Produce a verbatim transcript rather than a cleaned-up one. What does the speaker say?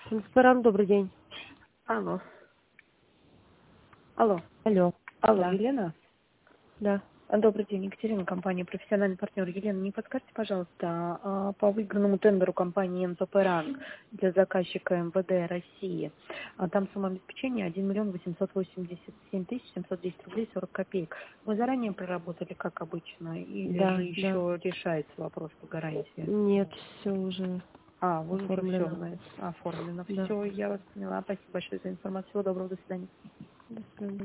Транспарант, добрый день. Алло. Алло. Алло. Алло, Да, Елена? да. А, Добрый день, Екатерина, компания «Профессиональный партнер». Елена, не подскажите, пожалуйста, а, по выигранному тендеру компании «МПП Ранг» для заказчика МВД России. А, Там сумма обеспечения один миллион восемьсот восемьдесят семь тысяч семьсот десять рублей сорок копеек. Вы заранее проработали, как обычно, или же Да, да. еще решается вопрос по гарантии? Нет, все уже А, вы уже все оформлено. знаете, оформлено. Да. Все, я вас поняла. Спасибо большое за информацию. Всего доброго, до свидания. До свидания.